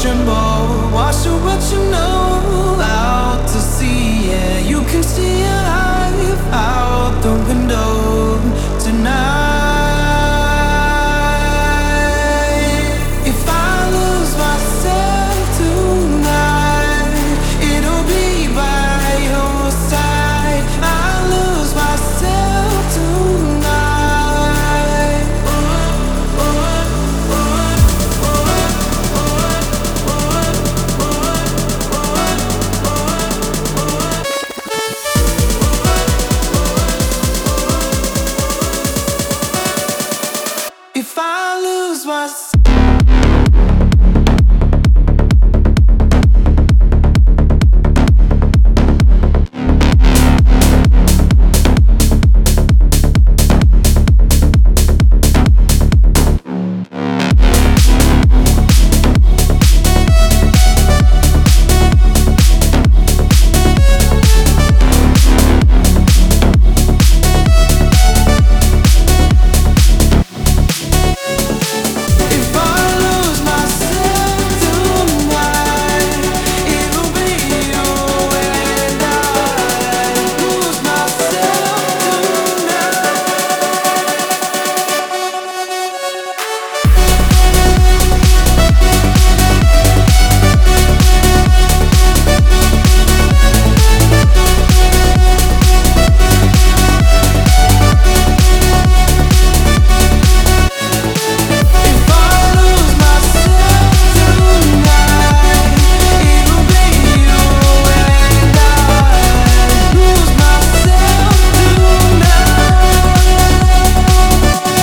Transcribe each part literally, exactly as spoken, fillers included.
tremble. Wash away what you know out to sea. Yeah, you can see your life out the window tonight. If I lose myself tonight, it'll be by your side. I lose myself tonight. If I lose myself.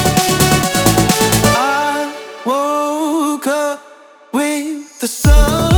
Woke up with the sun.